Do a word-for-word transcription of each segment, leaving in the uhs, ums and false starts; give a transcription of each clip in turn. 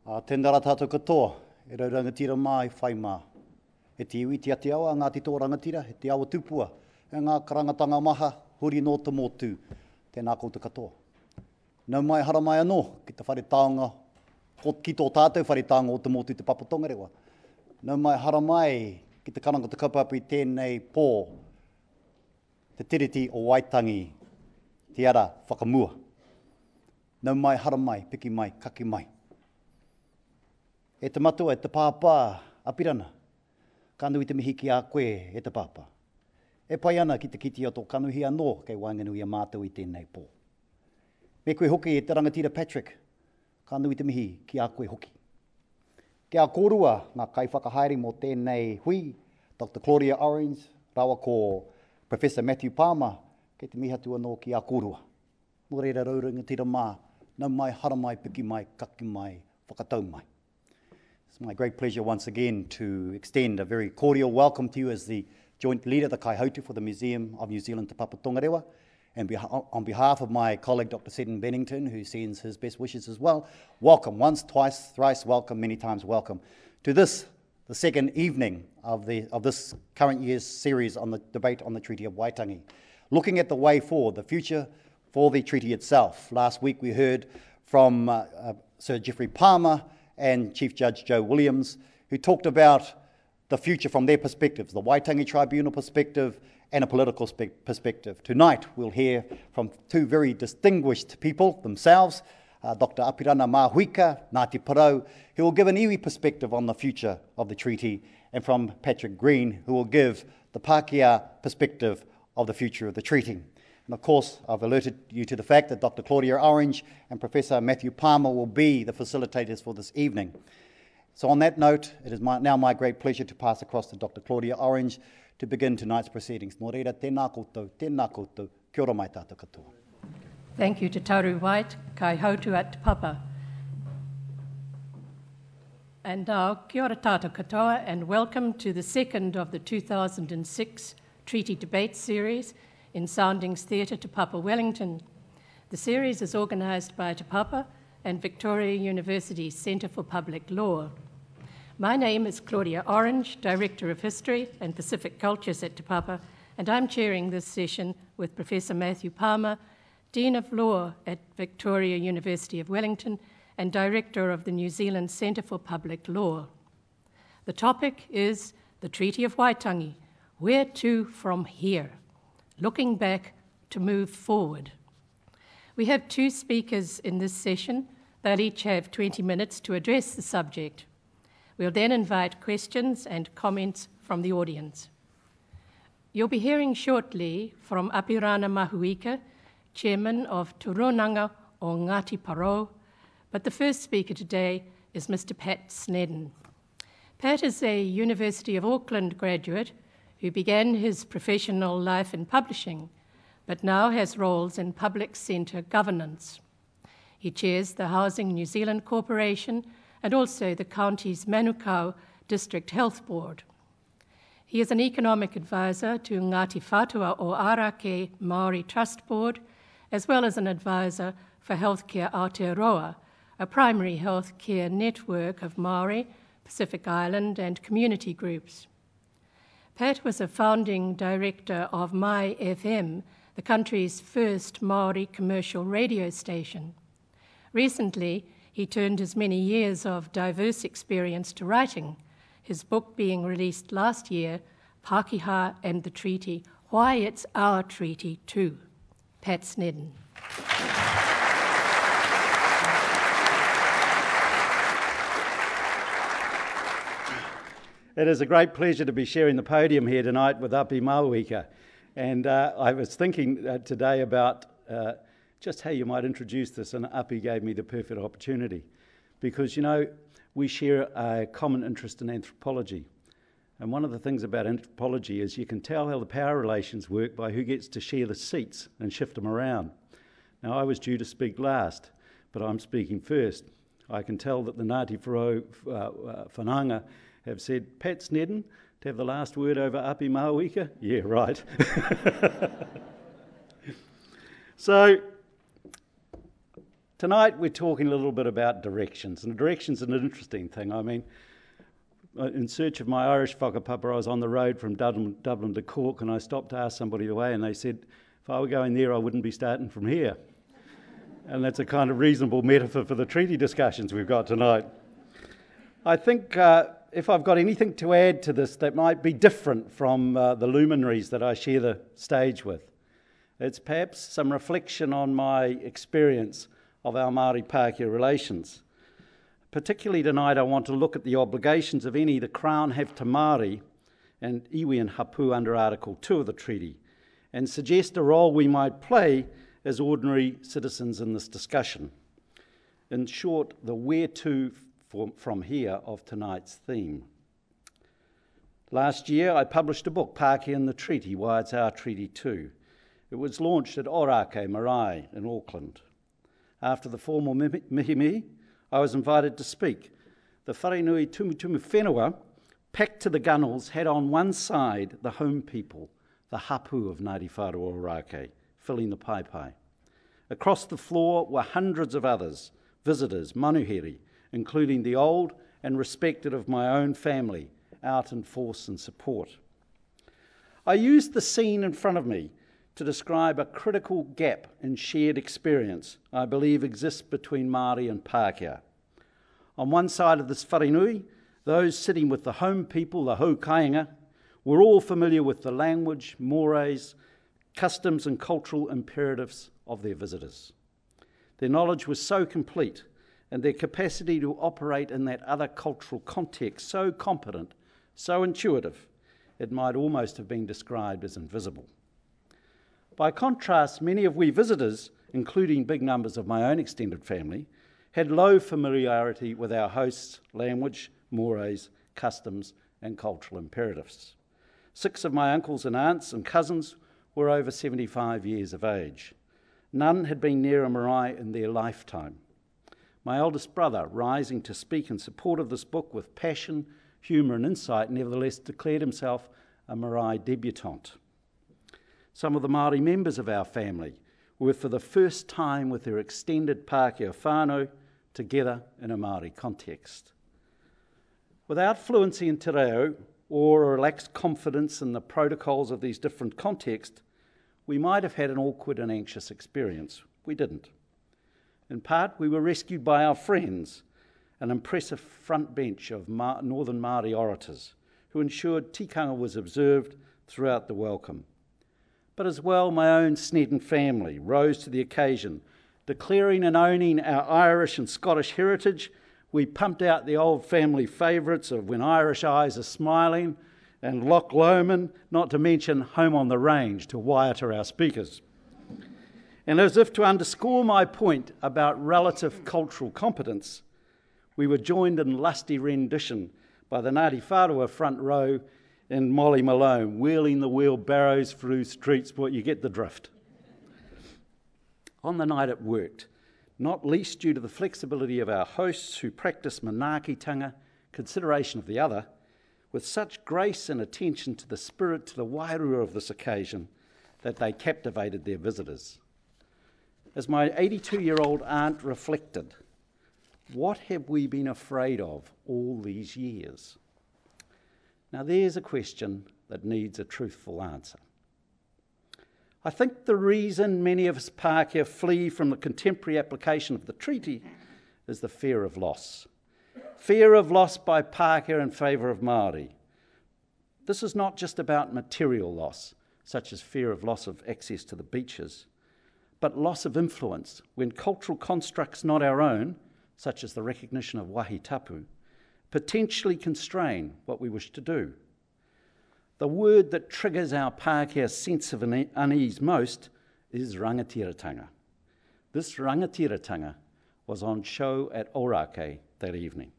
Uh, tēnara tātou katoa, e rau rangatira mā e whai mā. E te iwi, te ate awa, ngā te tō rangatira, e te awa tupua, e ngā karangatanga maha, huri no te mōtū, tēnā koutou katoa. Nau mai hara mai anō, ki te whare taonga, ki tō tātou whare taonga o te mōtū te papatonga rewa. Nau mai hara mai, ki te karanga te kaupapa i tēnei pō, te tiriti o Waitangi, te ara whakamua. Nau mai hara mai, piki mai, kaki mai. E te matua, e te pāpā, apirana. Kanui te mihi ki a koe, e te pāpā. E pai ana ki te kiti o tō kanuhi anō, kei wainganui a mātou i tēnei pō. Me koe hoki e te rangatira Patrick, kanui te mihi ki a koe hoki. Ki a kōrua, ngā kai whakahaere mō tēnei hui, Doctor Claudia Orange, rawa ko Professor Matthew Palmer, kei te mihi atu anō ki a kōrua. Nō reira raurangatira mā, nau mai, hara mai, piki mai, kaki mai, whakatau mai. It's my great pleasure once again to extend a very cordial welcome to you as the joint leader, the Kaihautu for the Museum of New Zealand Te Papa Tongarewa. And beha- on behalf of my colleague, Doctor Seddon Bennington, who sends his best wishes as well, welcome once, twice, thrice welcome, many times welcome to this, the second evening of, the, of this current year's series on the debate on the Treaty of Waitangi. Looking at the way forward, the future for the treaty itself. Last week we heard from uh, uh, Sir Geoffrey Palmer and Chief Judge Joe Williams, who talked about the future from their perspectives, the Waitangi Tribunal perspective and a political spe- perspective. Tonight we'll hear from two very distinguished people themselves, uh, Doctor Apirana Mahuika, Ngāti Porou, who will give an iwi perspective on the future of the treaty, and from Patrick Green, who will give the Pākehā perspective of the future of the treaty. And of course, I've alerted you to the fact that Doctor Claudia Orange and Professor Matthew Palmer will be the facilitators for this evening. So on that note, it is my, now my great pleasure to pass across to Doctor Claudia Orange to begin tonight's proceedings. Nō reira, tēnā koutou, tēnā koutou, kia ora mai tātou katoa. Thank you to Taru White, Kaihautu at Te Papa. And now, kia ora tātou katoa, and welcome to the second of the two thousand six Treaty Debate Series in Soundings Theatre, Te Papa, Wellington. The series is organised by Te Papa and Victoria University's Centre for Public Law. My name is Claudia Orange, Director of History and Pacific Cultures at Te Papa, and I'm chairing this session with Professor Matthew Palmer, Dean of Law at Victoria University of Wellington and Director of the New Zealand Centre for Public Law. The topic is the Treaty of Waitangi, where to from here? Looking back to move forward. We have two speakers in this session. They'll each have twenty minutes to address the subject. We'll then invite questions and comments from the audience. You'll be hearing shortly from Apirana Mahuika, Chairman of Turunanga o Ngāti Porou, but the first speaker today is Mister Pat Snedden. Pat is a University of Auckland graduate who began his professional life in publishing, but now has roles in public centre governance. He chairs the Housing New Zealand Corporation and also the county's Manukau District Health Board. He is an economic advisor to Ngāti Whātua o Arake Māori Trust Board, as well as an advisor for Healthcare Aotearoa, a primary healthcare network of Māori, Pacific Island and community groups. Pat was a founding director of My F M, the country's first Māori commercial radio station. Recently, he turned his many years of diverse experience to writing, his book being released last year, Pākehā and the Treaty, Why It's Our Treaty Too. Pat Snedden. It is a great pleasure to be sharing the podium here tonight with Api Mahuika. And uh, I was thinking uh, today about uh, just how you might introduce this, and Api gave me the perfect opportunity. Because, you know, we share a common interest in anthropology. And one of the things about anthropology is you can tell how the power relations work by who gets to share the seats and shift them around. Now, I was due to speak last, but I'm speaking first. I can tell that the Ngāti Porou uh, uh, whananga have said, Pat Snedden, to have the last word over Api Mahuika? Yeah, right. So, Tonight we're talking a little bit about directions, and directions is an interesting thing. I mean, in search of my Irish whakapapa, I was on the road from Dublin, Dublin to Cork, and I stopped to ask somebody the way, and they said, if I were going there, I wouldn't be starting from here. And that's a kind of reasonable metaphor for the treaty discussions we've got tonight. I think uh, if I've got anything to add to this that might be different from uh, the luminaries that I share the stage with, it's perhaps some reflection on my experience of our Māori Pākehā relations. Particularly tonight, I want to look at the obligations of any the Crown have to Māori and iwi and hapu under Article two of the treaty, and suggest a role we might play as ordinary citizens in this discussion. In short, the where to from here of tonight's theme. Last year, I published a book, Pākehā and the Treaty, Why It's Our Treaty Too. It was launched at Orake Marae in Auckland. After the formal mihi-mihi, I was invited to speak. The Wharenui Tumutumu Whenua, packed to the gunnels, had on one side the home people, the hapu of Ngāti Whāroa Orake, filling the pai-pai. Across the floor were hundreds of others, visitors, manuhiri, including the old and respected of my own family, out in force and support. I used the scene in front of me to describe a critical gap in shared experience I believe exists between Māori and Pākehā. On one side of this wharenui, those sitting with the home people, the haukainga, were all familiar with the language, mores, customs and cultural imperatives of their visitors. Their knowledge was so complete and their capacity to operate in that other cultural context so competent, so intuitive, it might almost have been described as invisible. By contrast, many of we visitors, including big numbers of my own extended family, had low familiarity with our hosts' language, mores, customs and cultural imperatives. Six of my uncles and aunts and cousins were over seventy-five years of age. None had been near a marae in their lifetime. My eldest brother, rising to speak in support of this book with passion, humour and insight, nevertheless declared himself a marae debutante. Some of the Māori members of our family were for the first time with their extended Pākehā whānau together in a Māori context. Without fluency in te reo or a relaxed confidence in the protocols of these different contexts, we might have had an awkward and anxious experience. We didn't. In part, we were rescued by our friends, an impressive front bench of Ma- Northern Māori orators who ensured tikanga was observed throughout the welcome. But as well, my own Snedden family rose to the occasion. Declaring and owning our Irish and Scottish heritage, we pumped out the old family favourites of When Irish Eyes Are Smiling and Loch Lomond, not to mention Home on the Range to wire our speakers. And as if to underscore my point about relative cultural competence, we were joined in lusty rendition by the Ngāti Whāroa front row and Molly Malone, wheeling the wheelbarrows through streets, but you get the drift. On the night it worked, not least due to the flexibility of our hosts who practice manaakitanga, consideration of the other, with such grace and attention to the spirit, to the wairua of this occasion, that they captivated their visitors. As my eighty-two-year-old aunt reflected, what have we been afraid of all these years? Now there's a question that needs a truthful answer. I think the reason many of us Pākehā flee from the contemporary application of the treaty is the fear of loss. Fear of loss by Pākehā in favour of Māori. This is not just about material loss, such as fear of loss of access to the beaches, but loss of influence when cultural constructs not our own, such as the recognition of wahi tapu, potentially constrain what we wish to do. The word that triggers our Pākehā sense of unease most is rangatiratanga. This rangatiratanga was on show at Orake that evening.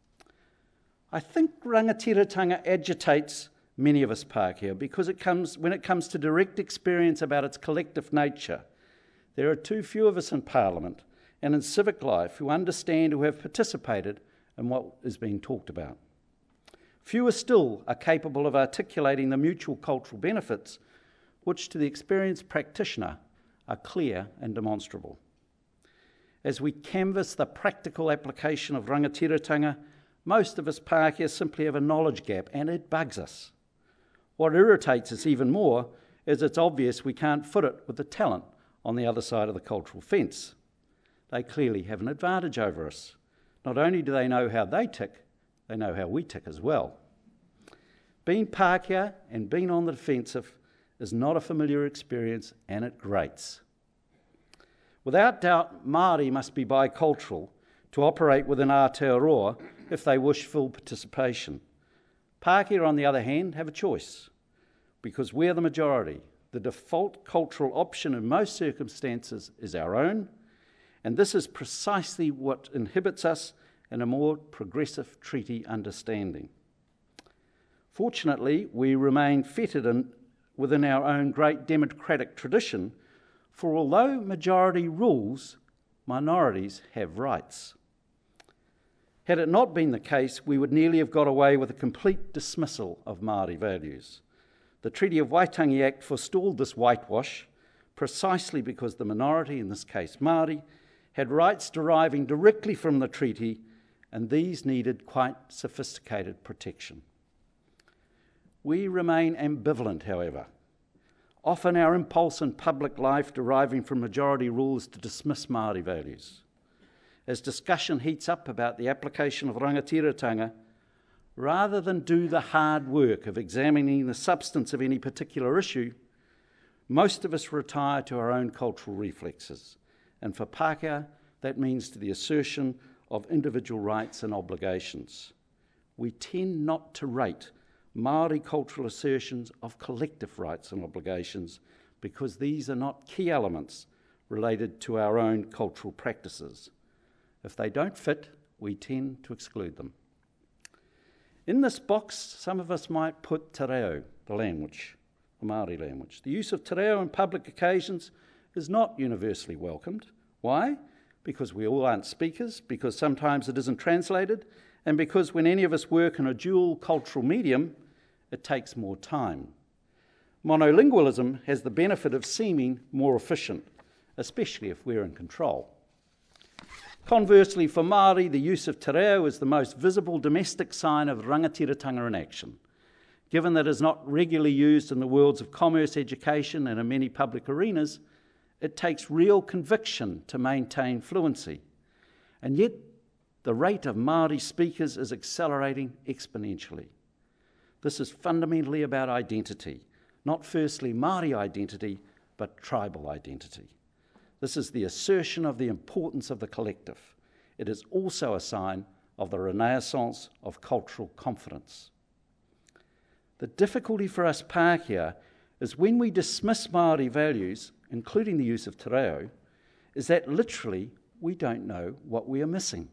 I think rangatiratanga agitates many of us Pākehā because it comes, when it comes to direct experience about its collective nature, there are too few of us in Parliament and in civic life who understand, who have participated in what is being talked about. Fewer still are capable of articulating the mutual cultural benefits, which to the experienced practitioner are clear and demonstrable. As we canvass the practical application of rangatiratanga, most of us Pākehā simply have a knowledge gap, and it bugs us. What irritates us even more is it's obvious we can't foot it with the talent on the other side of the cultural fence. They clearly have an advantage over us. Not only do they know how they tick, they know how we tick as well. Being Pākehā and being on the defensive is not a familiar experience, and it grates. Without doubt, Māori must be bicultural to operate within Aotearoa if they wish full participation. Pākehā, on the other hand, have a choice. Because we're the majority, the default cultural option in most circumstances is our own, and this is precisely what inhibits us in a more progressive treaty understanding. Fortunately, we remain fettered in, within our own great democratic tradition, for although majority rules, minorities have rights. Had it not been the case, we would nearly have got away with a complete dismissal of Māori values. The Treaty of Waitangi Act forestalled this whitewash precisely because the minority, in this case Māori, had rights deriving directly from the treaty, and these needed quite sophisticated protection. We remain ambivalent, however. Often our impulse in public life deriving from majority rule is to dismiss Māori values. As discussion heats up about the application of rangatiratanga, rather than do the hard work of examining the substance of any particular issue, most of us retire to our own cultural reflexes. And for Pākehā, that means to the assertion of individual rights and obligations. We tend not to rate Māori cultural assertions of collective rights and obligations because these are not key elements related to our own cultural practices. If they don't fit, we tend to exclude them. In this box, some of us might put te reo, the language, the Māori language. The use of te reo in public occasions is not universally welcomed. Why? Because we all aren't speakers, because sometimes it isn't translated, and because when any of us work in a dual cultural medium, it takes more time. Monolingualism has the benefit of seeming more efficient, especially if we're in control. Conversely, for Māori, the use of te reo is the most visible domestic sign of rangatiratanga in action. Given that it is not regularly used in the worlds of commerce, education, and in many public arenas, it takes real conviction to maintain fluency. And yet, the rate of Māori speakers is accelerating exponentially. This is fundamentally about identity, not firstly Māori identity, but tribal identity. This is the assertion of the importance of the collective. It is also a sign of the renaissance of cultural confidence. The difficulty for us Pākehā is when we dismiss Māori values, including the use of te reo, is that literally we don't know what we are missing.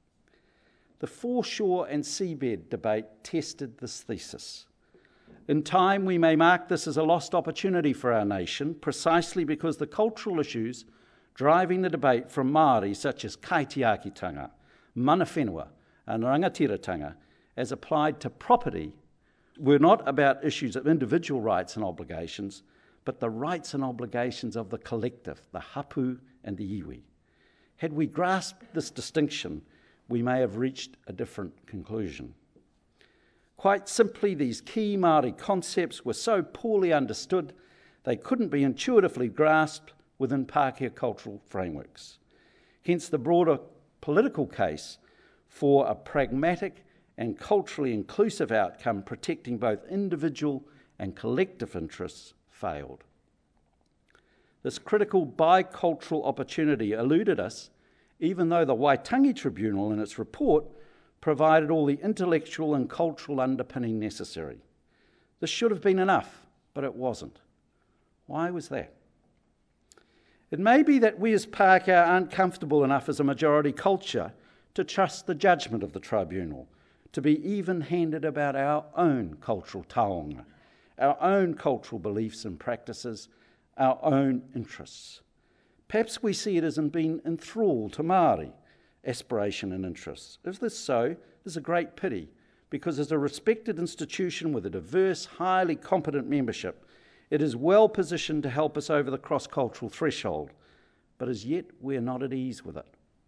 The foreshore and seabed debate tested this thesis. In time, we may mark this as a lost opportunity for our nation, precisely because the cultural issues driving the debate from Māori, such as kaitiakitanga, mana whenua, and rangatiratanga, as applied to property, were not about issues of individual rights and obligations, but the rights and obligations of the collective, the hapu and the iwi. Had we grasped this distinction, we may have reached a different conclusion. Quite simply, these key Māori concepts were so poorly understood, they couldn't be intuitively grasped within Pākehā cultural frameworks. Hence the broader political case for a pragmatic and culturally inclusive outcome protecting both individual and collective interests failed. This critical bicultural opportunity eluded us, even though the Waitangi Tribunal in its report provided all the intellectual and cultural underpinning necessary. This should have been enough, but it wasn't. Why was that? It may be that we as Pākehā aren't comfortable enough as a majority culture to trust the judgment of the tribunal, to be even-handed about our own cultural taonga, our own cultural beliefs and practices, our own interests. Perhaps we see it as being enthralled to Māori aspiration and interests. If this is so, this is a great pity, because as a respected institution with a diverse, highly competent membership, it is well positioned to help us over the cross-cultural threshold. but as yet we're not at ease with it.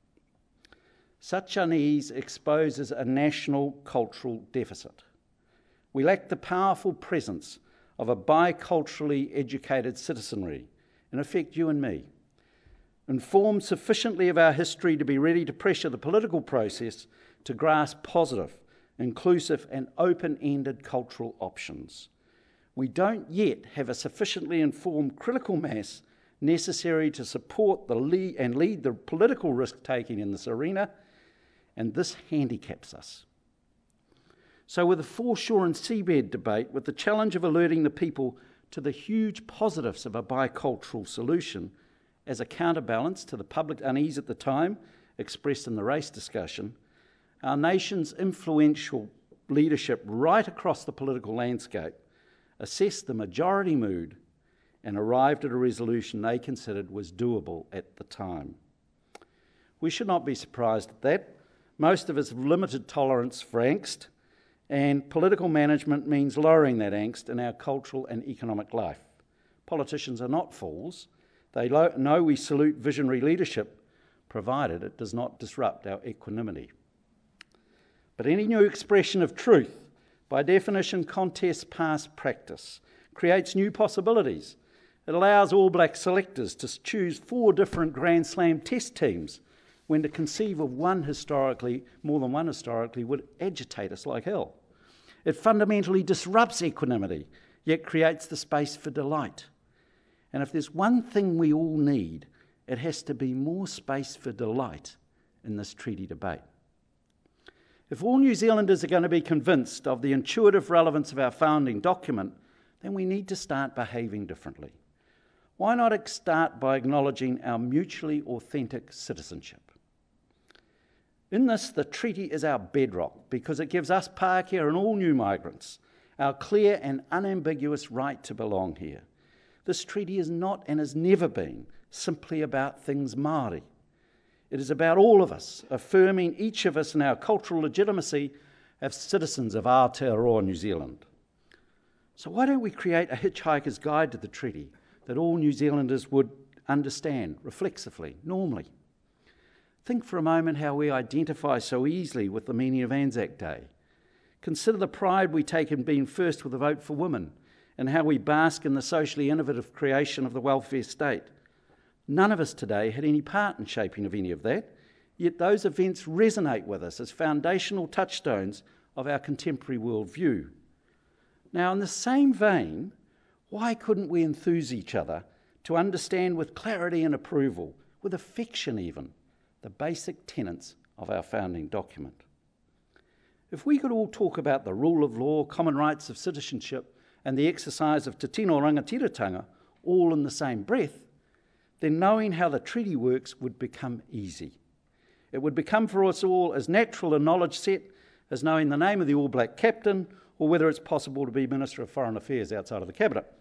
Such unease exposes a national cultural deficit. We lack the powerful presence of a biculturally educated citizenry, in effect you and me, informed sufficiently of our history to be ready to pressure the political process to grasp positive, inclusive and open-ended cultural options. We don't yet have a sufficiently informed critical mass necessary to support the lead and lead the political risk-taking in this arena, and this handicaps us. So with the foreshore and seabed debate, with the challenge of alerting the people to the huge positives of a bicultural solution as a counterbalance to the public unease at the time expressed in the race discussion, our nation's influential leadership right across the political landscape assessed the majority mood and arrived at a resolution they considered was doable at the time. We should not be surprised at that. Most of us have limited tolerance for angst, and political management means lowering that angst in our cultural and economic life. Politicians are not fools. They lo- know we salute visionary leadership, provided it does not disrupt our equanimity. But any new expression of truth, by definition, contests past practice, creates new possibilities. It allows All Black selectors to choose four different Grand Slam test teams, when to conceive of one historically, more than one historically, would agitate us like hell. It fundamentally disrupts equanimity, yet creates the space for delight. And if there's one thing we all need, it has to be more space for delight in this treaty debate. If all New Zealanders are going to be convinced of the intuitive relevance of our founding document, then we need to start behaving differently. Why not start by acknowledging our mutually authentic citizenship? In this, the treaty is our bedrock because it gives us Pākehā and all new migrants our clear and unambiguous right to belong here. This treaty is not and has never been simply about things Māori. It is about all of us, affirming each of us in our cultural legitimacy as citizens of Aotearoa, New Zealand. So why don't we create a hitchhiker's guide to the treaty that all New Zealanders would understand reflexively, normally? Think for a moment how we identify so easily with the meaning of Anzac Day. Consider the pride we take in being first with a vote for women and how we bask in the socially innovative creation of the welfare state. None of us today had any part in shaping of any of that, yet those events resonate with us as foundational touchstones of our contemporary worldview. Now, in the same vein, why couldn't we enthuse each other to understand with clarity and approval, with affection even, the basic tenets of our founding document? If we could all talk about the rule of law, common rights of citizenship, and the exercise of te tino rangatiratanga all in the same breath, then knowing how the treaty works would become easy. It would become for us all as natural a knowledge set as knowing the name of the All Black captain or whether it's possible to be Minister of Foreign Affairs outside of the Cabinet.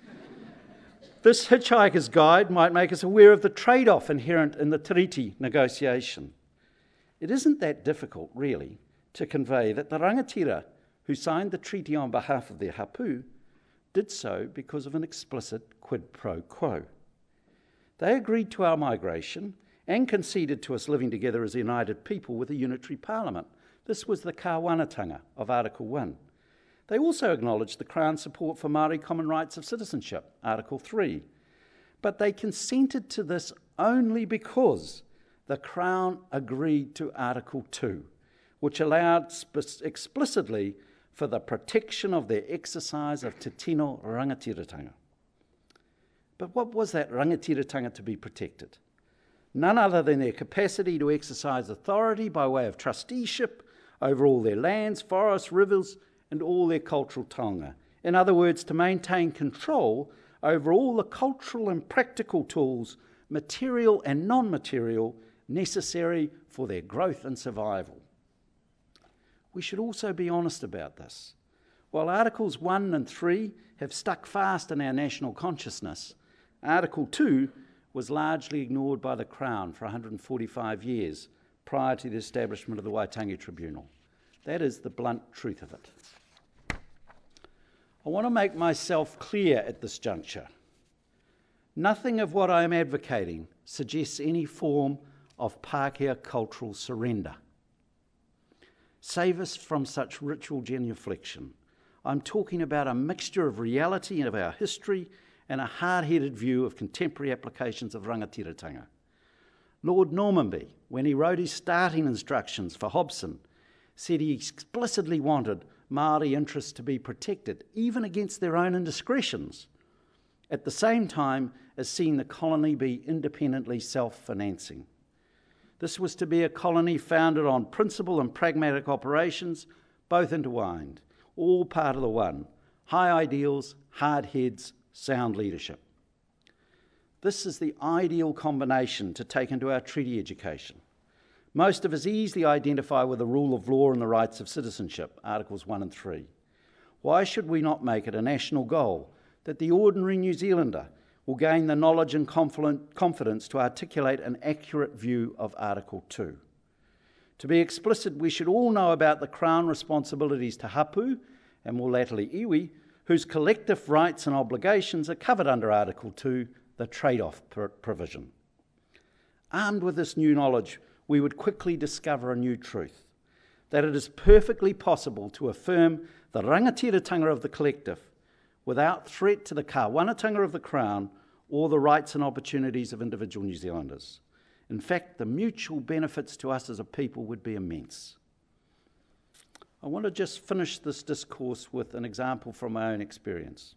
This hitchhiker's guide might make us aware of the trade-off inherent in the treaty negotiation. It isn't that difficult, really, to convey that the rangatira who signed the treaty on behalf of their hapu did so because of an explicit quid pro quo. They agreed to our migration and conceded to us living together as a united people with a unitary parliament. This was the kāwanatanga of Article one. They also acknowledged the Crown's support for Māori common rights of citizenship, Article three. But they consented to this only because the Crown agreed to Article two, which allowed sp- explicitly for the protection of their exercise of te tino rangatiratanga. But what was that rangatiratanga to be protected? None other than their capacity to exercise authority by way of trusteeship over all their lands, forests, rivers, and all their cultural taonga. In other words, to maintain control over all the cultural and practical tools, material and non-material, necessary for their growth and survival. We should also be honest about this. While Articles one and three have stuck fast in our national consciousness, Article two was largely ignored by the Crown for one hundred forty-five years prior to the establishment of the Waitangi Tribunal. That is the blunt truth of it. I want to make myself clear at this juncture. Nothing of what I am advocating suggests any form of Pākehā cultural surrender. Save us from such ritual genuflection. I'm talking about a mixture of reality of our history and a hard-headed view of contemporary applications of rangatiratanga. Lord Normanby, when he wrote his starting instructions for Hobson, said he explicitly wanted Māori interests to be protected, even against their own indiscretions, at the same time as seeing the colony be independently self-financing. This was to be a colony founded on principle and pragmatic operations, both intertwined, all part of the one: high ideals, hard heads, sound leadership. This is the ideal combination to take into our treaty education. Most of us easily identify with the rule of law and the rights of citizenship, Articles one and three. Why should we not make it a national goal that the ordinary New Zealander will gain the knowledge and confidence to articulate an accurate view of Article two? To be explicit, we should all know about the Crown responsibilities to hapu, and more latterly iwi, whose collective rights and obligations are covered under Article two, the trade-off provision. Armed with this new knowledge, we would quickly discover a new truth, that it is perfectly possible to affirm the rangatiratanga of the collective without threat to the kāwanatanga of the Crown or the rights and opportunities of individual New Zealanders. In fact, the mutual benefits to us as a people would be immense. I want to just finish this discourse with an example from my own experience.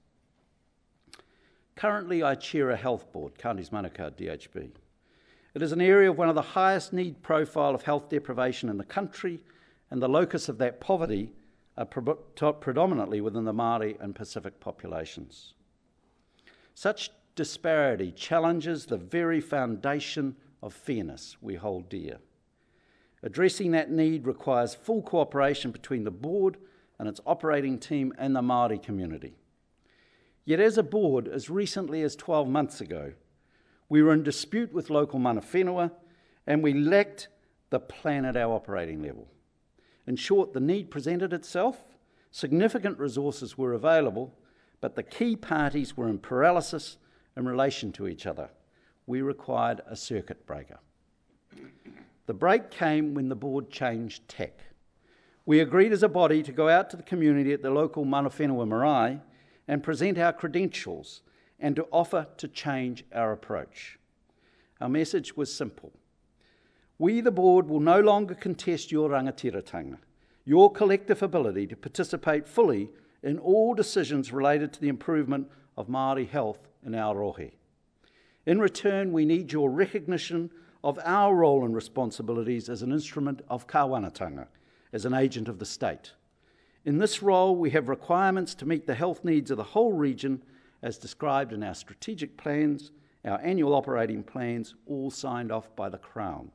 Currently, I chair a health board, Counties Manukau, D H B. It is an area of one of the highest need profile of health deprivation in the country, and the locus of that poverty are pre- predominantly within the Māori and Pacific populations. Such disparity challenges the very foundation of fairness we hold dear. Addressing that need requires full cooperation between the board and its operating team and the Māori community. Yet as a board, as recently as twelve months ago, we were in dispute with local mana whenua, and we lacked the plan at our operating level. In short, the need presented itself, significant resources were available, but the key parties were in paralysis in relation to each other. We required a circuit breaker. The break came when the board changed tack. We agreed as a body to go out to the community at the local mana whenua marae and present our credentials and to offer to change our approach. Our message was simple. We, the board, will no longer contest your rangatiratanga, your collective ability to participate fully in all decisions related to the improvement of Māori health in our rohe. In return, we need your recognition of our role and responsibilities as an instrument of kāwanatanga, as an agent of the state. In this role, we have requirements to meet the health needs of the whole region as described in our strategic plans, our annual operating plans, all signed off by the Crown.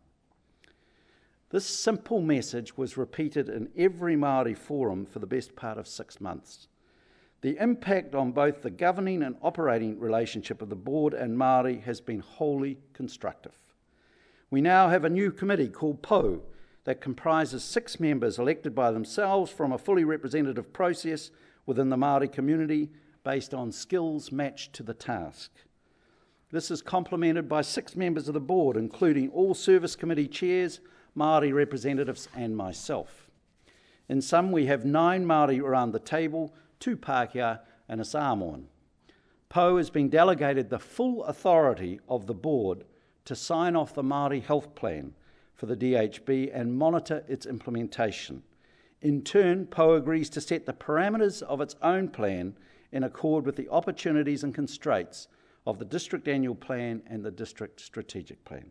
This simple message was repeated in every Māori forum for the best part of six months. The impact on both the governing and operating relationship of the board and Māori has been wholly constructive. We now have a new committee called P O that comprises six members elected by themselves from a fully representative process within the Māori community based on skills matched to the task. This is complemented by six members of the board, including all service committee chairs, Māori representatives and myself. In sum, we have nine Māori around the table, two Pākehā and a Samoan. P O has been delegated the full authority of the board to sign off the Māori health plan for the D H B and monitor its implementation. In turn, P O agrees to set the parameters of its own plan in accord with the opportunities and constraints of the District Annual Plan and the District Strategic Plan.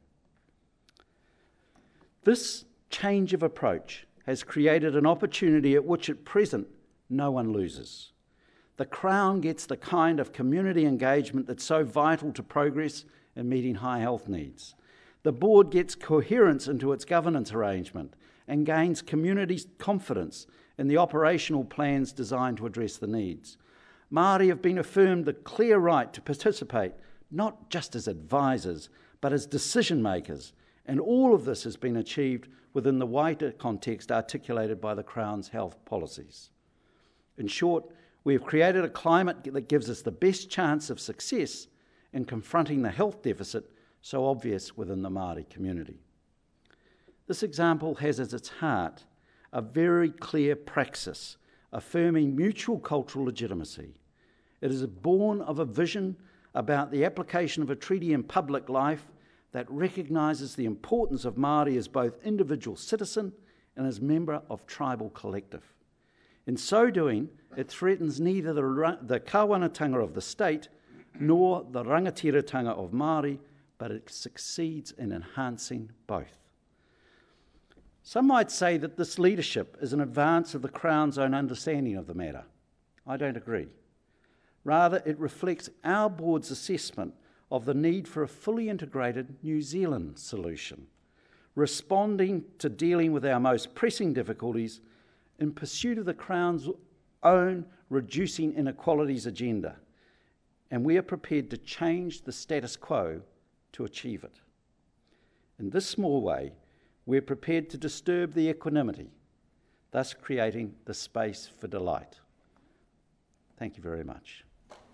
This change of approach has created an opportunity at which at present no one loses. The Crown gets the kind of community engagement that's so vital to progress in meeting high health needs. The board gets coherence into its governance arrangement and gains community confidence in the operational plans designed to address the needs. Māori have been affirmed the clear right to participate, not just as advisors, but as decision makers, and all of this has been achieved within the wider context articulated by the Crown's health policies. In short, we have created a climate that gives us the best chance of success in confronting the health deficit so obvious within the Māori community. This example has at its heart a very clear praxis affirming mutual cultural legitimacy. It is born of a vision about the application of a treaty in public life that recognises the importance of Māori as both individual citizen and as member of tribal collective. In so doing, it threatens neither the, the kāwanatanga of the state nor the rangatiratanga of Māori, but it succeeds in enhancing both. Some might say that this leadership is an advance of the Crown's own understanding of the matter. I don't agree. Rather, it reflects our board's assessment of the need for a fully integrated New Zealand solution, responding to dealing with our most pressing difficulties in pursuit of the Crown's own reducing inequalities agenda, and we are prepared to change the status quo to achieve it. In this small way, we're prepared to disturb the equanimity, thus creating the space for delight. Thank you very much.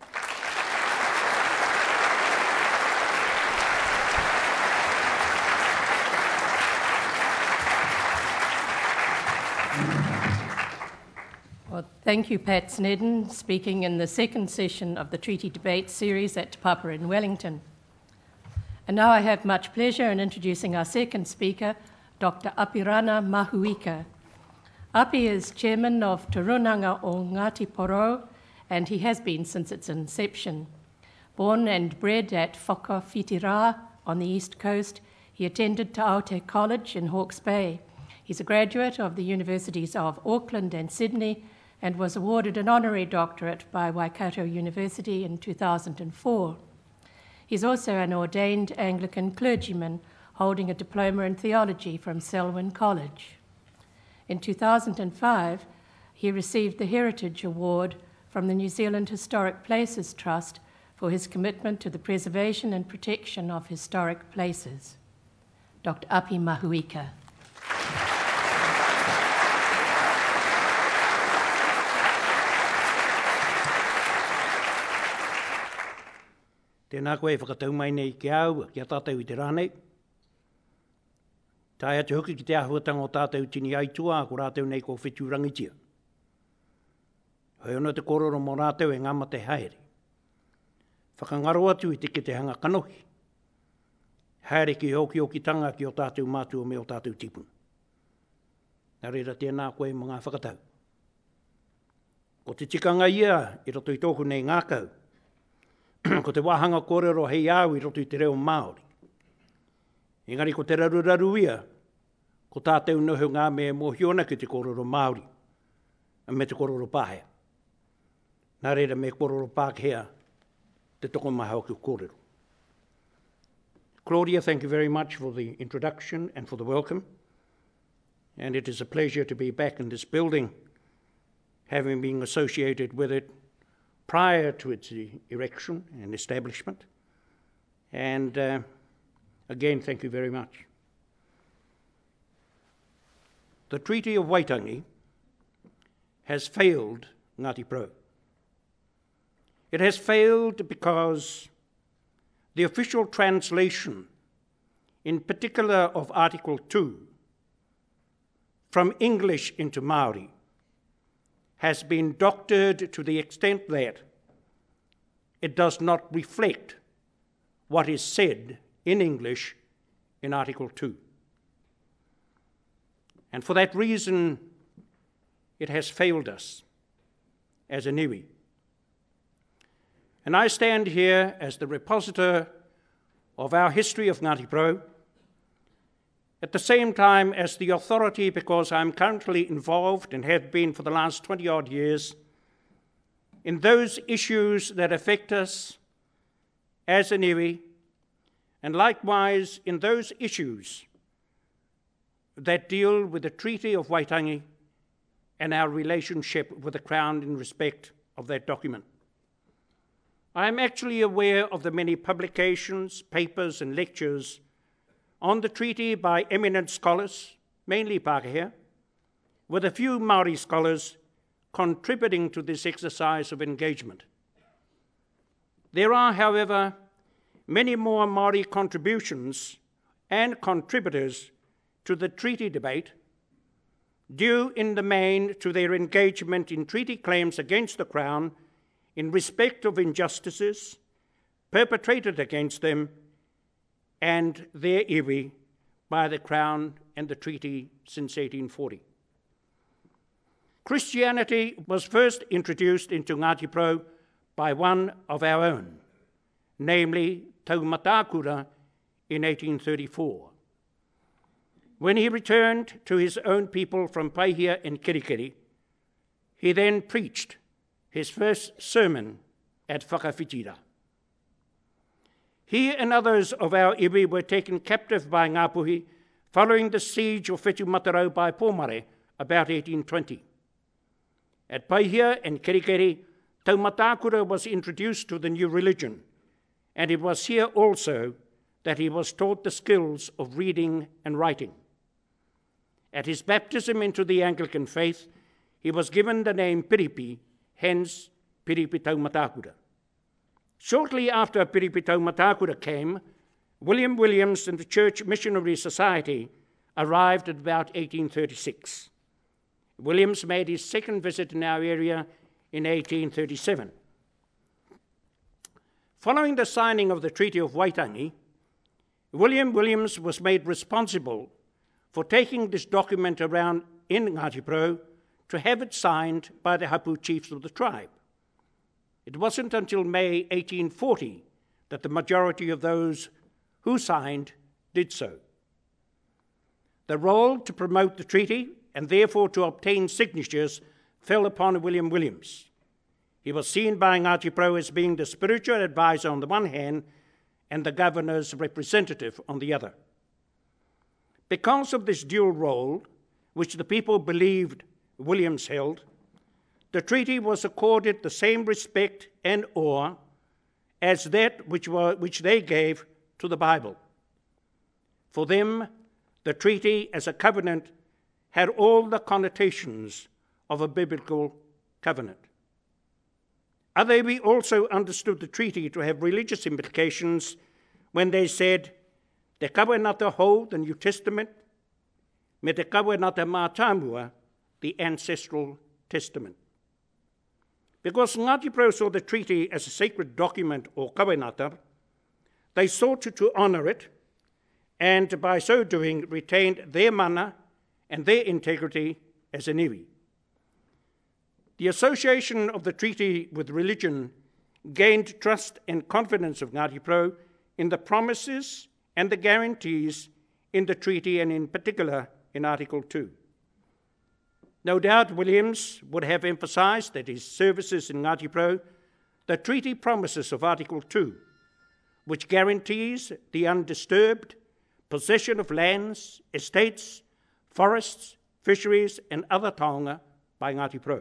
Well, thank you, Pat Snedden, speaking in the second session of the Treaty Debate series at Te Papa in Wellington. And now I have much pleasure in introducing our second speaker, Doctor Apirana Mahuika. Api is chairman of Te Runanga o Ngāti Porou, and he has been since its inception. Born and bred at Whakawhitira on the east coast, he attended Te Aute College in Hawke's Bay. He's a graduate of the Universities of Auckland and Sydney and was awarded an honorary doctorate by Waikato University in two thousand four. He's also an ordained Anglican clergyman holding a diploma in theology from Selwyn College. In two thousand five, he received the Heritage Award from the New Zealand Historic Places Trust for his commitment to the preservation and protection of historic places. Doctor Api Mahuika. Tēnā koe whakatau mai nei ki au, ki a tātou i te rānei. Tai atu hoki ki te ahuatanga o tātou tini aitua, ko rātou nei ko whetū rangitia. Hoi ona te kororo mō rātou e ngāma te haere. Whakangaro atu i te ki te hanga kanohi. Haere ki hoki o ki tanga ki o tātou mātua me o tātou tipun. Nā reira tēnā koe mga whakatau. Ko te tikanga ia, i roto i tōku nei ngākau. Ko te wahanga kōrero hei au i roto i te reo Māori. Engari ko te raruraru ia, ko tātou noho ngā mea mōhiona ki te kōrero Māori, me te kōrero pāhea. Nā reira me kōrero pākehea, te toko maha o ki kōrero. Claudia, thank you very much for the introduction and for the welcome. And it is a pleasure to be back in this building, having been associated with it prior to its erection and establishment. And uh, again, thank you very much. The Treaty of Waitangi has failed Ngāti Porou. It has failed because the official translation, in particular of Article two, from English into Māori, has been doctored to the extent that it does not reflect what is said in English in Article two. And for that reason, it has failed us as an iwi. And I stand here as the repositor of our history of Ngāti Porou, at the same time as the authority, because I'm currently involved and have been for the last twenty odd years in those issues that affect us as an iwi, and likewise in those issues that deal with the Treaty of Waitangi and our relationship with the Crown in respect of that document. I am actually aware of the many publications, papers and lectures on the treaty by eminent scholars, mainly Pākehā, with a few Māori scholars contributing to this exercise of engagement. There are, however, many more Māori contributions and contributors to the treaty debate, due in the main to their engagement in treaty claims against the Crown in respect of injustices perpetrated against them and their iwi by the Crown and the treaty since eighteen forty. Christianity was first introduced into Ngāti Porou by one of our own, namely Taumatakura in eighteen thirty-four. When he returned to his own people from Paihia and Kerikeri, he then preached his first sermon at Whakawhitira. He and others of our iwi were taken captive by Ngāpuhi following the siege of Whetumatarau by Pomare about eighteen twenty. At Paihia and Kerikeri, Taumatakura was introduced to the new religion, and it was here also that he was taught the skills of reading and writing. At his baptism into the Anglican faith, he was given the name Piripi, hence Piripi Taumatakura. Shortly after Piripi Taumatakura came, William Williams and the Church Missionary Society arrived at about eighteen thirty-six. Williams made his second visit in our area in eighteen thirty-seven. Following the signing of the Treaty of Waitangi, William Williams was made responsible for taking this document around in Ngāti Porou to have it signed by the Hapu chiefs of the tribe. It wasn't until May eighteen forty that the majority of those who signed did so. The role to promote the treaty and therefore to obtain signatures fell upon William Williams. He was seen by Ngāti Porou as being the spiritual advisor on the one hand and the governor's representative on the other. Because of this dual role, which the people believed Williams held, the treaty was accorded the same respect and awe as that which, were, which they gave to the Bible. For them, the treaty as a covenant had all the connotations of a biblical covenant. Other iwi also understood the treaty to have religious implications when they said, Te kawenata hou, the New Testament, me te kawenata mātāmua, the ancestral testament. Because Ngāti Porou saw the treaty as a sacred document or kawenata, they sought to, to honour it, and by so doing retained their mana and their integrity as an iwi. The association of the treaty with religion gained trust and confidence of Ngāti Porou in the promises and the guarantees in the treaty, and in particular in Article two. No doubt Williams would have emphasised that his services in Ngāti Porou the treaty promises of Article two, which guarantees the undisturbed possession of lands, estates, forests, fisheries, and other taonga by Ngāti Porou.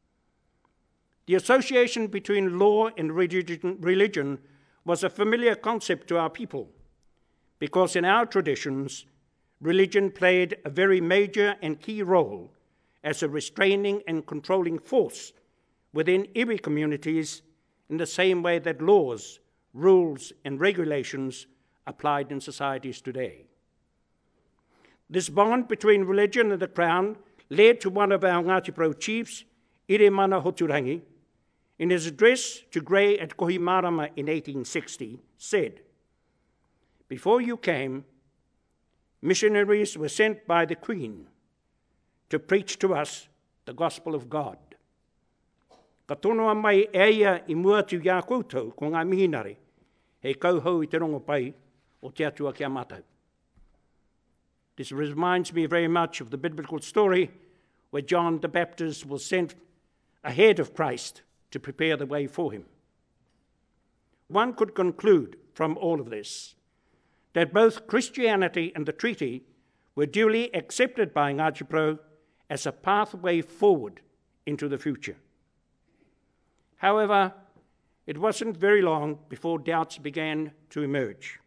The association between law and religion was a familiar concept to our people, because in our traditions, religion played a very major and key role as a restraining and controlling force within iwi communities in the same way that laws, rules, and regulations applied in societies today. This bond between religion and the Crown led to one of our Ngāti Porou chiefs, Iremana Hoturangi, in his address to Grey at Kohimarama in eighteen sixty, said, "Before you came, missionaries were sent by the Queen to preach to us the gospel of God. Ka tonoa mai eia I mua tu ia koutou ko ngā mihinare, hei kauhou I te rongo pai o te atua kia mātou." This reminds me very much of the biblical story where John the Baptist was sent ahead of Christ to prepare the way for him. One could conclude from all of this that both Christianity and the treaty were duly accepted by Ngāti Porou as a pathway forward into the future. However, it wasn't very long before doubts began to emerge.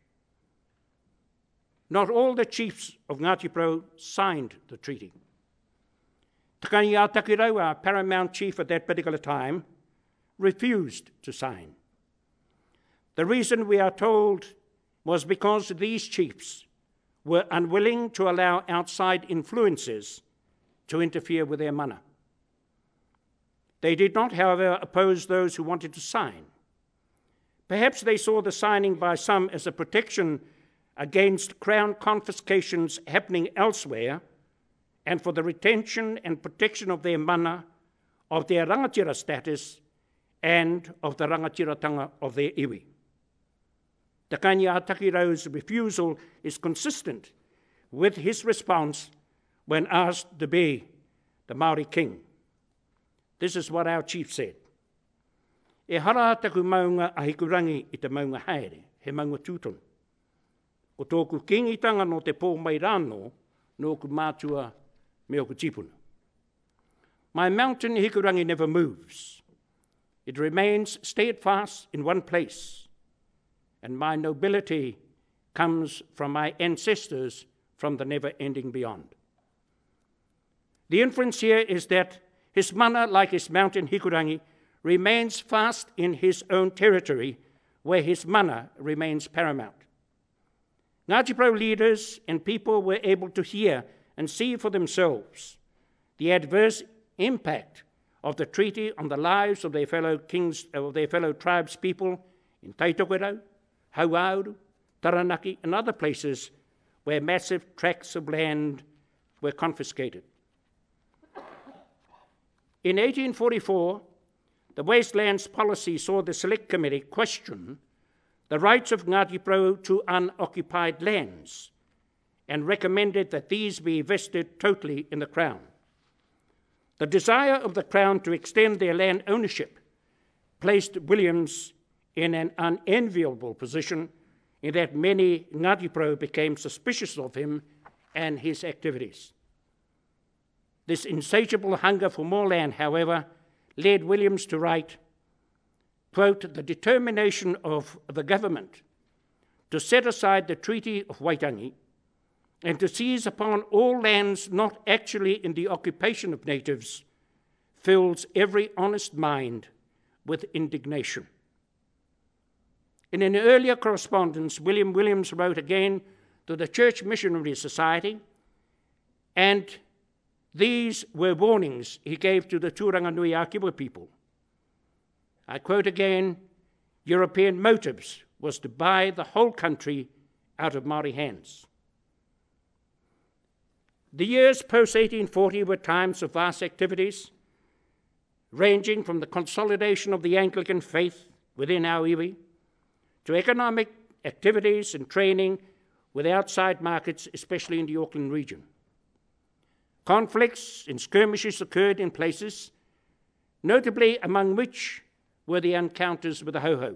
Not all the chiefs of Ngāti Porou signed the treaty. Takani Atakirau, our paramount chief at that particular time, refused to sign. The reason, we are told, was because these chiefs were unwilling to allow outside influences to interfere with their mana. They did not, however, oppose those who wanted to sign. Perhaps they saw the signing by some as a protection against crown confiscations happening elsewhere and for the retention and protection of their mana, of their rangatira status, and of the rangatiratanga of their iwi. Te Kainga Takirau's refusal is consistent with his response when asked to be the Māori king. This is what our chief said. E hara taku maunga ahikurangi i te maunga haere, he maunga tūtonu. Ko tōku kingitanga no te pō mai rāno, no ku mātua me o ku tipuna. My mountain hikurangi never moves. It remains steadfast in one place, and my nobility comes from my ancestors from the never-ending beyond. The inference here is that his mana, like his mountain hikurangi, remains fast in his own territory, where his mana remains paramount. Ngāti Porou leaders and people were able to hear and see for themselves the adverse impact of the treaty on the lives of their fellow kings, of their fellow tribes people in Taitokerau, Hauauru, Taranaki, and other places where massive tracts of land were confiscated. In eighteen forty-four, the Wastelands Policy saw the Select Committee question the rights of Ngāti Porou to unoccupied lands and recommended that these be vested totally in the Crown. The desire of the Crown to extend their land ownership placed Williams in an unenviable position in that many Ngāti Porou became suspicious of him and his activities. This insatiable hunger for more land, however, led Williams to write, quote, the determination of the government to set aside the Treaty of Waitangi and to seize upon all lands not actually in the occupation of natives fills every honest mind with indignation. In an earlier correspondence, William Williams wrote again to the Church Missionary Society, and these were warnings he gave to the Tūranganui Ākiwa people. I quote again, European motives was to buy the whole country out of Māori hands. The years post eighteen forty were times of vast activities, ranging from the consolidation of the Anglican faith within our iwi, to economic activities and training with outside markets, especially in the Auckland region. Conflicts and skirmishes occurred in places, notably among which were the encounters with the Hoho.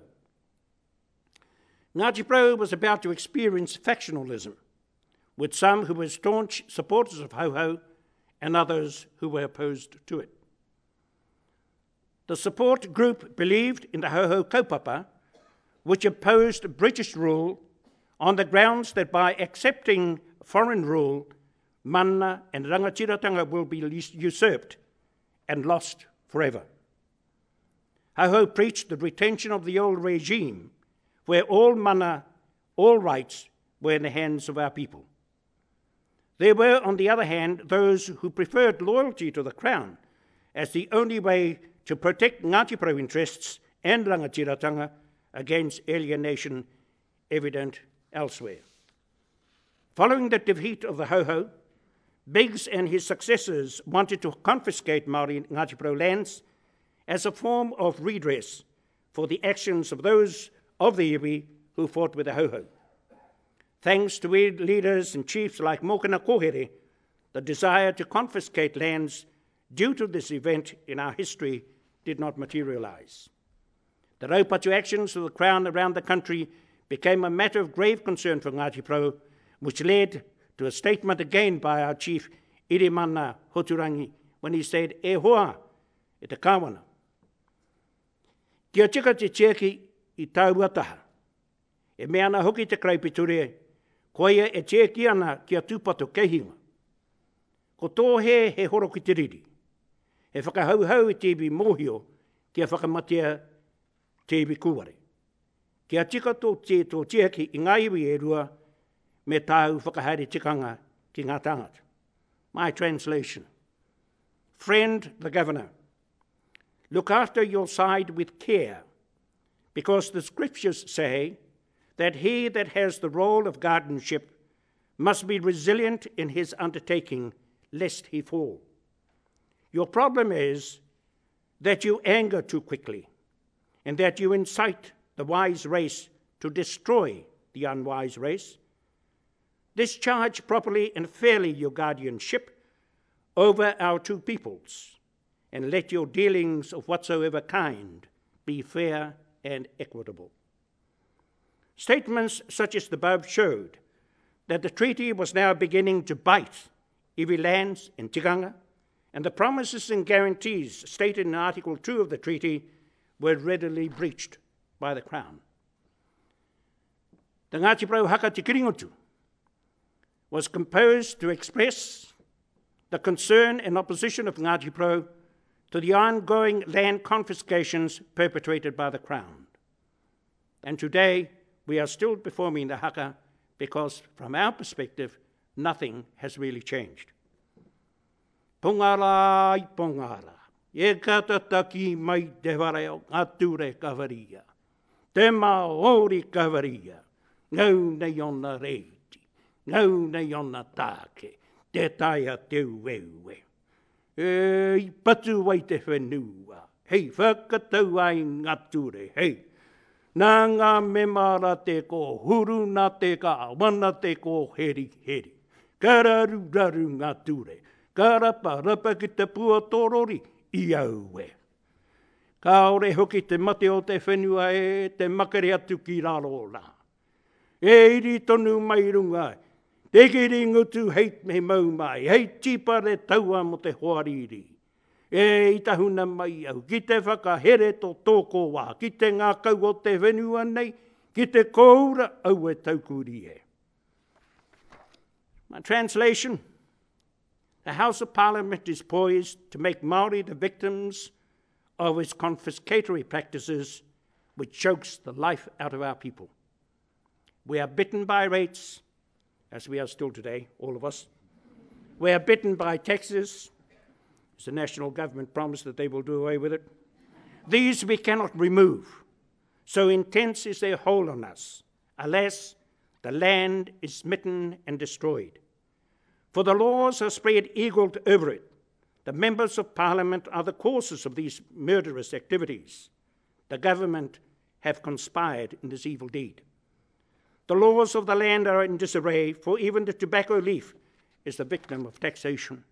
Ngāti Porou was about to experience factionalism, with some who were staunch supporters of Hoho and others who were opposed to it. The support group believed in the Hoho kaupapa, which opposed British rule on the grounds that by accepting foreign rule, mana and rangatiratanga will be usurped and lost forever. Hoho preached the retention of the old regime, where all mana, all rights were in the hands of our people. There were, on the other hand, those who preferred loyalty to the Crown as the only way to protect Ngāti Porou interests and rangatiratanga against alienation evident elsewhere. Following the defeat of the Hoho, Biggs and his successors wanted to confiscate Māori Ngāti Porou lands as a form of redress for the actions of those of the iwi who fought with the Hoho. Thanks to leaders and chiefs like Mokana Kohere, the desire to confiscate lands due to this event in our history did not materialise. The raupatu actions of the Crown around the country became a matter of grave concern for Ngāti Porou, which led to a statement again by our chief, Irimana Hoturangi, when he said, e hoa, e te kāwana. Kia tika te tieki i tauataha, e mea ana hoki te kraipiture, koia e tieki ana kia tūpato kehinga. Ko tō he he horo ki te riri, he whakahauhau i te iwi mōhio kia whakamatea te iwi kuare. Kia tika tō te tō tia ki i ngā iwi e rua me tāu whakahaere tikanga ki ngā tangata. My translation. Friend the governor, look after your side with care, because the scriptures say that he that has the role of guardianship must be resilient in his undertaking, lest he fall. Your problem is that you anger too quickly, and that you incite the wise race to destroy the unwise race. Discharge properly and fairly your guardianship over our two peoples, and let your dealings of whatsoever kind be fair and equitable. Statements such as the above showed that the treaty was now beginning to bite iwi lands in tikanga, and the promises and guarantees stated in Article two of the treaty were readily breached by the Crown. The Ngāti Porou Haka Te Kiringotu was composed to express the concern and opposition of Ngāti Porou to the ongoing land confiscations perpetrated by the Crown. And today, we are still performing the haka because, from our perspective, nothing has really changed. Pongara I pongara, e katataki mai te wareo ature kawaria, te maori kawaria, ngau nei ona reiti, ngau nei ona tāke, te taia te ueue. E i patu wai te whenua, hei whakatau ai ngature, hei. Nā ngā memara te ko huru nā te ka wana te ko heri heri. Ka raru raru ngā ture, ka rapa rapa ki te pua torori i aue. Ka ore hoki te mate o te whenua e te makere atu ki raro nā. E iri tonu mai runga, te kiri ngutu hei me mau mai, hei tīpare taua mo te hoariri. E itahuna mai au, ki te whakahere to tōko wā, ki te ngā kau o te whenua nei, ki te koura au e taukuri e. My translation, the House of Parliament is poised to make Māori the victims of its confiscatory practices, which chokes the life out of our people. We are bitten by rates, as we are still today, all of us. We are bitten by taxes. The national government promised that they will do away with it. These we cannot remove. So intense is their hold on us. Alas, the land is smitten and destroyed. For the laws are spread eagled over it. The members of Parliament are the causes of these murderous activities. The government have conspired in this evil deed. The laws of the land are in disarray, for even the tobacco leaf is the victim of taxation.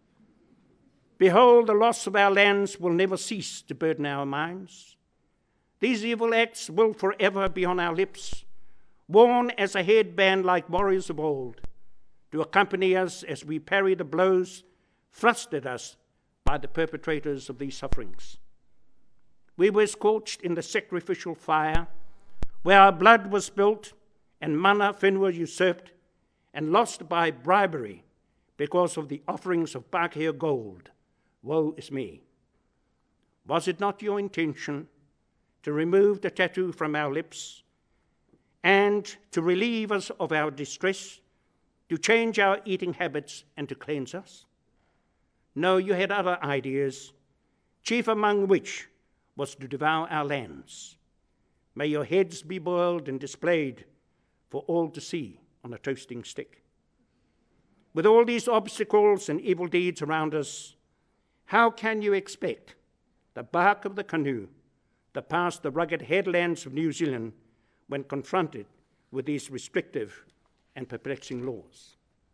Behold, the loss of our lands will never cease to burden our minds. These evil acts will forever be on our lips, worn as a headband like warriors of old, to accompany us as we parry the blows thrust at us by the perpetrators of these sufferings. We were scorched in the sacrificial fire, where our blood was spilt and mana whenua usurped and lost by bribery because of the offerings of Pākehā gold. Woe is me. Was it not your intention to remove the tattoo from our lips and to relieve us of our distress, to change our eating habits and to cleanse us? No, you had other ideas, chief among which was to devour our lands. May your heads be boiled and displayed for all to see on a toasting stick. With all these obstacles and evil deeds around us, how can you expect the bark of the canoe to pass the rugged headlands of New Zealand when confronted with these restrictive and perplexing laws?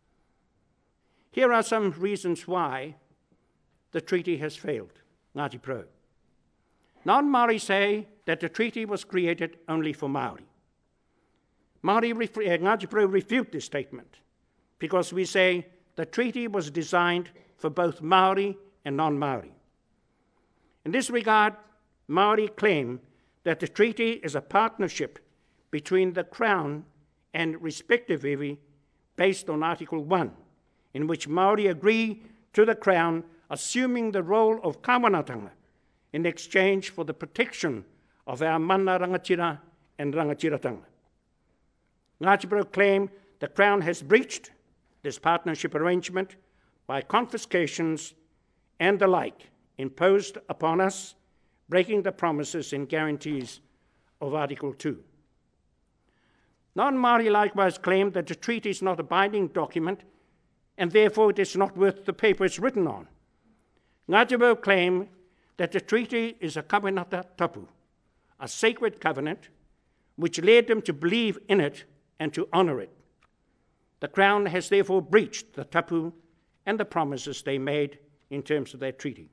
Here are some reasons why the treaty has failed, Ngāti Porou. Non-Māori say that the treaty was created only for Māori. Māori, uh, Ngāti Porou refute this statement because we say the treaty was designed for both Māori and non-Māori. In this regard, Māori claim that the treaty is a partnership between the Crown and respective iwi based on Article one, in which Māori agree to the Crown assuming the role of kawanatanga in exchange for the protection of our mana rangatira and rangatiratanga. Ngāti Porou claim the Crown has breached this partnership arrangement by confiscations and the like imposed upon us, breaking the promises and guarantees of Article two. Non-Māori likewise claim that the treaty is not a binding document and therefore it is not worth the paper it's written on. Ngāti Porou claim that the treaty is a kawenata tapu, a sacred covenant which led them to believe in it and to honour it. The Crown has therefore breached the tapu and the promises they made in terms of their treaty.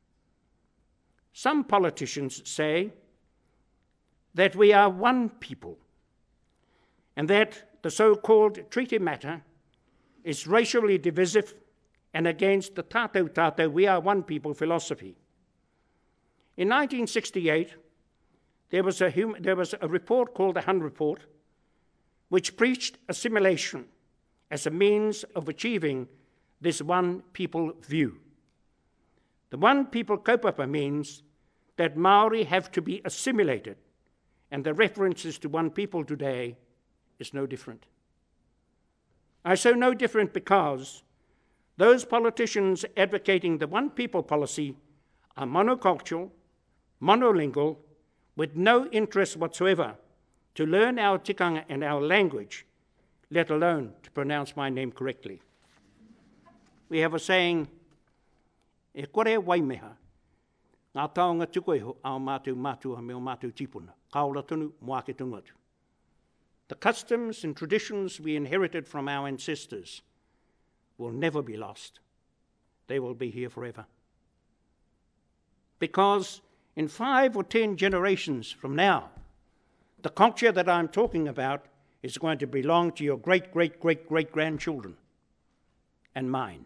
Some politicians say that we are one people and that the so-called treaty matter is racially divisive and against the tātou tātou we are one people philosophy. In nineteen sixty-eight, there was a, hum- there was a report called the Hun Report, which preached assimilation as a means of achieving this one people view. The one people kaupapa means that Māori have to be assimilated, and the references to one people today is no different. I say no different because those politicians advocating the one people policy are monocultural, monolingual, with no interest whatsoever to learn our tikanga and our language, let alone to pronounce my name correctly. We have a saying, e kore waimeha, ngā taonga tukoiho ao mātou mātua me o mātou tipuna, kaora tonu moake tungu atu. The customs and traditions we inherited from our ancestors will never be lost. They will be here forever. Because in five or ten generations from now, the culture that I'm talking about is going to belong to your great, great, great, great grandchildren and mine.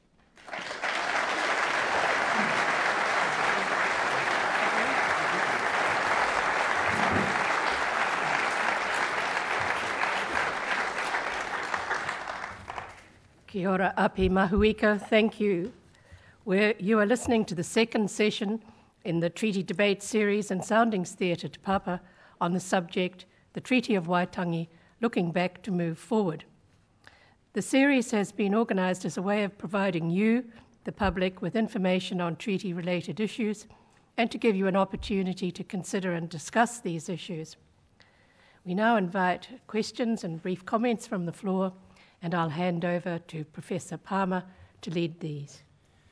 Kia ora, Api Mahuika, thank you. Where you are listening to the second session in the Treaty Debate Series and Soundings Theatre Te Papa on the subject, the Treaty of Waitangi, Looking Back to Move Forward. The series has been organised as a way of providing you, the public, with information on treaty-related issues and to give you an opportunity to consider and discuss these issues. We now invite questions and brief comments from the floor, and I'll hand over to Professor Palmer to lead these.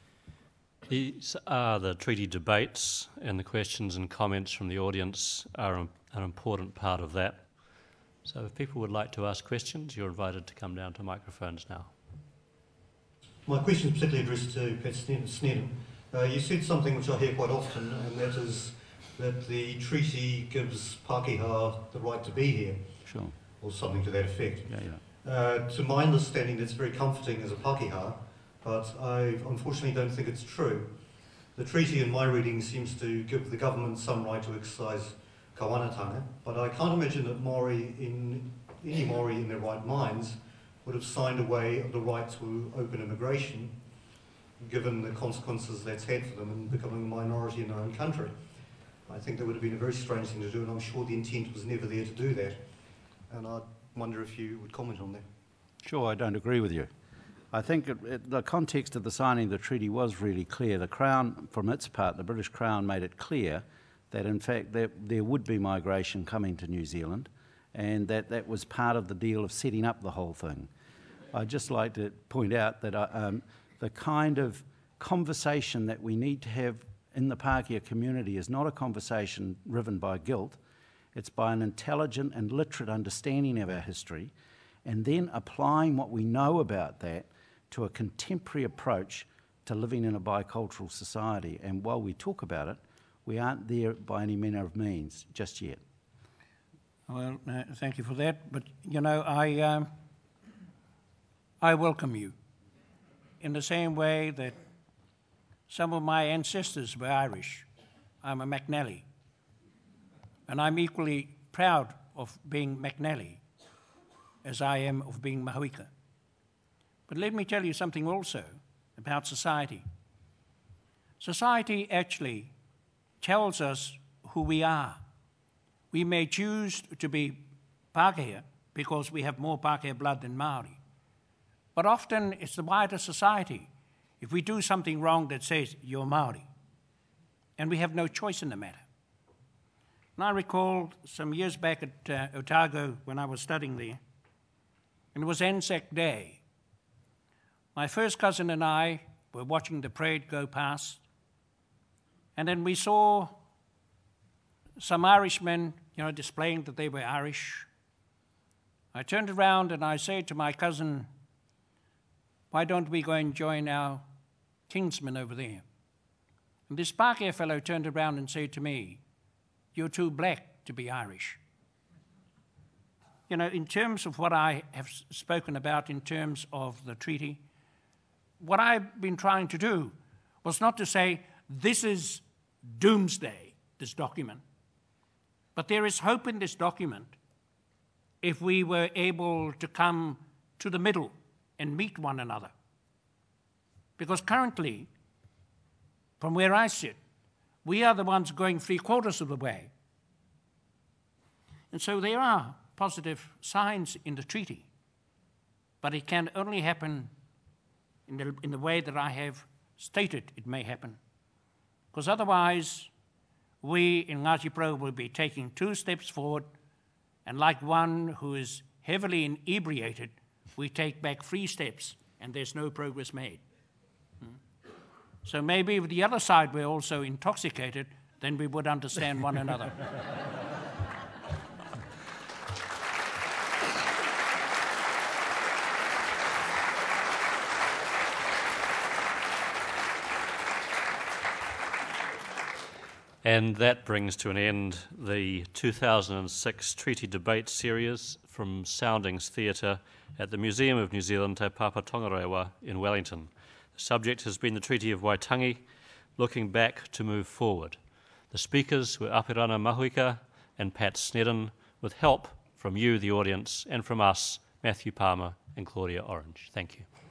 These are the treaty debates, and the questions and comments from the audience are an important part of that. So if people would like to ask questions, you're invited to come down to microphones now. My question is particularly addressed to Pat Snedden. Uh, you said something which I hear quite often, and that is that the treaty gives Pākehā the right to be here. Sure. Or something to that effect. Yeah, yeah. Uh, to my understanding, that's very comforting as a Pākehā, but I unfortunately don't think it's true. The treaty, in my reading, seems to give the government some right to exercise kawanatanga, but I can't imagine that Māori, in, any Māori in their right minds, would have signed away the right to open immigration, given the consequences that's had for them in becoming a minority in their own country. I think that would have been a very strange thing to do, and I'm sure the intent was never there to do that. And I wonder if you would comment on that. Sure, I don't agree with you. I think it, it, the context of the signing of the treaty was really clear. The Crown, from its part, the British Crown made it clear that in fact there, there would be migration coming to New Zealand, and that that was part of the deal of setting up the whole thing. I'd just like to point out that uh, um, the kind of conversation that we need to have in the Pākehā community is not a conversation driven by guilt. It's by an intelligent and literate understanding of our history, and then applying what we know about that to a contemporary approach to living in a bicultural society. And while we talk about it, we aren't there by any manner of means just yet. Well, uh, thank you for that. But, you know, I, um, I welcome you in the same way that some of my ancestors were Irish. I'm a McNally. And I'm equally proud of being McNally as I am of being Mahuika. But let me tell you something also about society. Society actually tells us who we are. We We may choose to be Pākehā because we have more Pākehā blood than Māori. But often it's the wider society. If we do something wrong that says, you're Māori, and we have no choice in the matter. And I recall some years back at uh, Otago when I was studying there, and it was Anzac Day. My first cousin and I were watching the parade go past, and then we saw some Irishmen, you know, displaying that they were Irish. I turned around and I said to my cousin, why don't we go and join our kinsmen over there? And this Pākehā fellow turned around and said to me, you're too black to be Irish. You know, in terms of what I have spoken about in terms of the treaty, what I've been trying to do was not to say this is doomsday, this document, but there is hope in this document if we were able to come to the middle and meet one another. Because currently, from where I sit, we are the ones going three quarters of the way. And so there are positive signs in the treaty, but it can only happen in the, in the way that I have stated it may happen. Because otherwise, we in Ngāti Porou will be taking two steps forward, and like one who is heavily inebriated, we take back three steps, and there's no progress made. Hmm? So maybe if the other side were also intoxicated, then we would understand one another. And that brings to an end the two thousand six Treaty Debate Series from Soundings Theatre at the Museum of New Zealand Te Papa Tongarewa in Wellington. The subject has been the Treaty of Waitangi, looking back to move forward. The speakers were Apirana Mahuika and Pat Snedden, with help from you, the audience, and from us, Matthew Palmer and Claudia Orange. Thank you.